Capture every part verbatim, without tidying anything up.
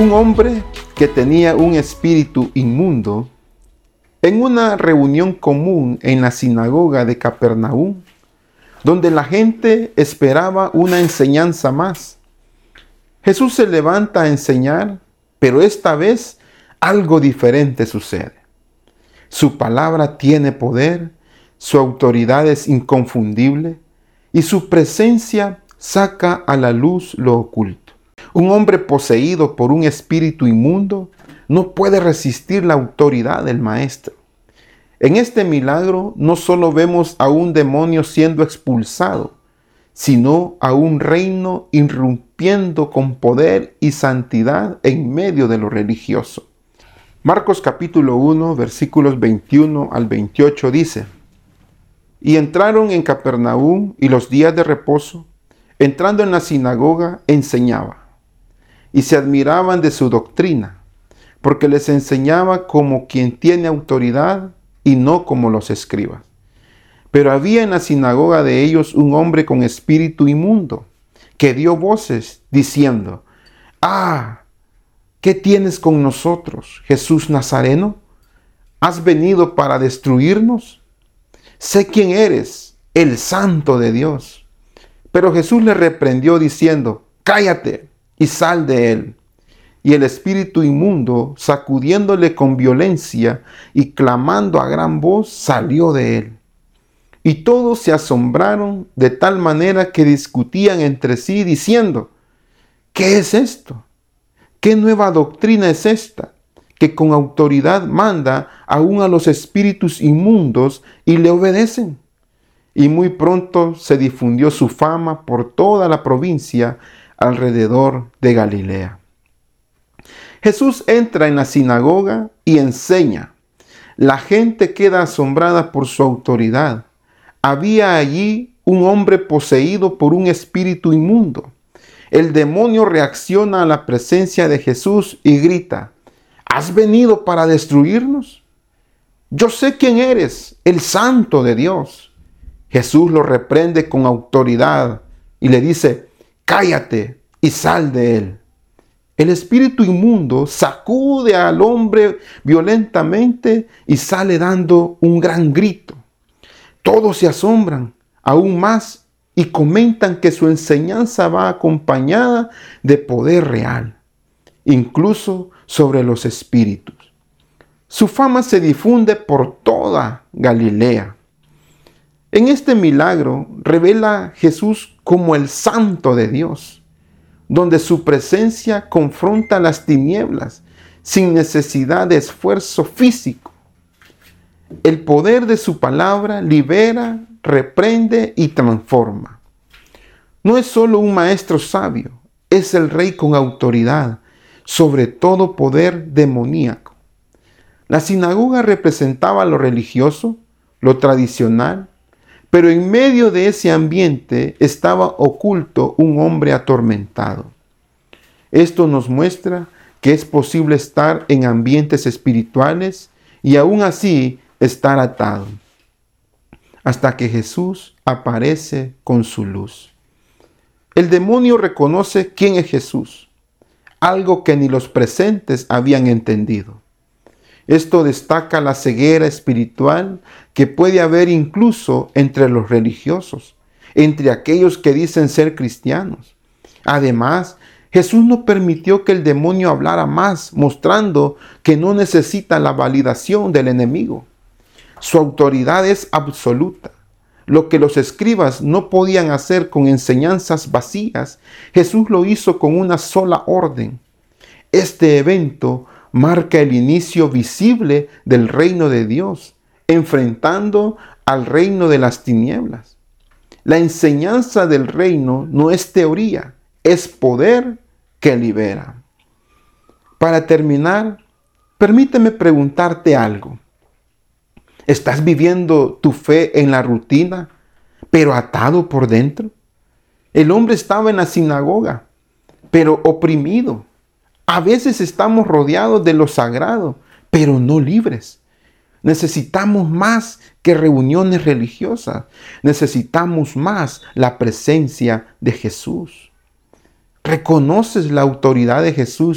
Un hombre que tenía un espíritu inmundo, en una reunión común en la sinagoga de Capernaum, donde la gente esperaba una enseñanza más, Jesús se levanta a enseñar, pero esta vez algo diferente sucede. Su palabra tiene poder, su autoridad es inconfundible y su presencia saca a la luz lo oculto. Un hombre poseído por un espíritu inmundo no puede resistir la autoridad del maestro. En este milagro no solo vemos a un demonio siendo expulsado, sino a un reino irrumpiendo con poder y santidad en medio de lo religioso. Marcos capítulo uno, versículos veintiuno al veintiocho dice: Y entraron en Capernaum, y los días de reposo, entrando en la sinagoga, enseñaba. Y se admiraban de su doctrina, porque les enseñaba como quien tiene autoridad y no como los escribas. Pero había en la sinagoga de ellos un hombre con espíritu inmundo, que dio voces diciendo: ¡Ah! ¿Qué tienes con nosotros, Jesús Nazareno? ¿Has venido para destruirnos? Sé quién eres, el Santo de Dios. Pero Jesús le reprendió diciendo: ¡Cállate y sal de él! Y el espíritu inmundo, sacudiéndole con violencia y clamando a gran voz, salió de él. Y todos se asombraron de tal manera que discutían entre sí, diciendo: ¿qué es esto? ¿Qué nueva doctrina es esta, que con autoridad manda aún a los espíritus inmundos y le obedecen? Y muy pronto se difundió su fama por toda la provincia alrededor de Galilea. Jesús entra en la sinagoga y enseña. La gente queda asombrada por su autoridad. Había allí un hombre poseído por un espíritu inmundo. El demonio reacciona a la presencia de Jesús y grita: ¿has venido para destruirnos? Yo sé quién eres, el Santo de Dios. Jesús lo reprende con autoridad y le dice: cállate y sal de él. El espíritu inmundo sacude al hombre violentamente y sale dando un gran grito. Todos se asombran aún más y comentan que su enseñanza va acompañada de poder real, incluso sobre los espíritus. Su fama se difunde por toda Galilea. En este milagro revela Jesús como el Santo de Dios, donde su presencia confronta las tinieblas sin necesidad de esfuerzo físico. El poder de su palabra libera, reprende y transforma. No es solo un maestro sabio, es el rey con autoridad sobre todo poder demoníaco. La sinagoga representaba lo religioso, lo tradicional, pero en medio de ese ambiente estaba oculto un hombre atormentado. Esto nos muestra que es posible estar en ambientes espirituales y aún así estar atado, hasta que Jesús aparece con su luz. El demonio reconoce quién es Jesús, algo que ni los presentes habían entendido. Esto destaca la ceguera espiritual que puede haber incluso entre los religiosos, entre aquellos que dicen ser cristianos. Además, Jesús no permitió que el demonio hablara más, mostrando que no necesita la validación del enemigo. Su autoridad es absoluta. Lo que los escribas no podían hacer con enseñanzas vacías, Jesús lo hizo con una sola orden. Este evento marca el inicio visible del reino de Dios, enfrentando al reino de las tinieblas. La enseñanza del reino no es teoría, es poder que libera. Para terminar, permíteme preguntarte algo. ¿Estás viviendo tu fe en la rutina, pero atado por dentro? El hombre estaba en la sinagoga, pero oprimido. A veces estamos rodeados de lo sagrado, pero no libres. Necesitamos más que reuniones religiosas. Necesitamos más la presencia de Jesús. ¿Reconoces la autoridad de Jesús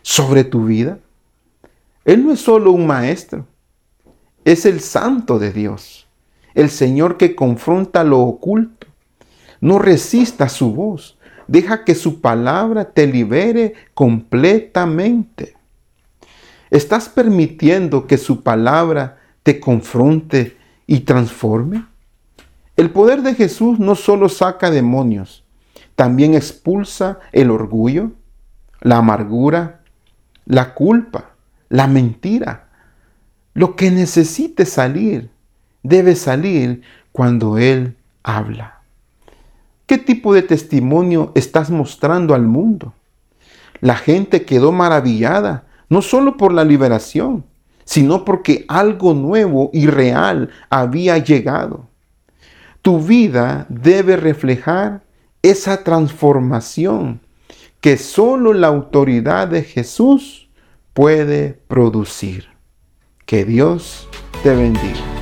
sobre tu vida? Él no es solo un maestro, es el Santo de Dios, el Señor que confronta lo oculto. No resistas su voz, deja que su palabra te libere completamente. ¿Estás permitiendo que su palabra te confronte y transforme? El poder de Jesús no solo saca demonios, también expulsa el orgullo, la amargura, la culpa, la mentira. Lo que necesite salir, debe salir cuando Él habla. ¿Qué tipo de testimonio estás mostrando al mundo? La gente quedó maravillada, no solo por la liberación, sino porque algo nuevo y real había llegado. Tu vida debe reflejar esa transformación que solo la autoridad de Jesús puede producir. Que Dios te bendiga.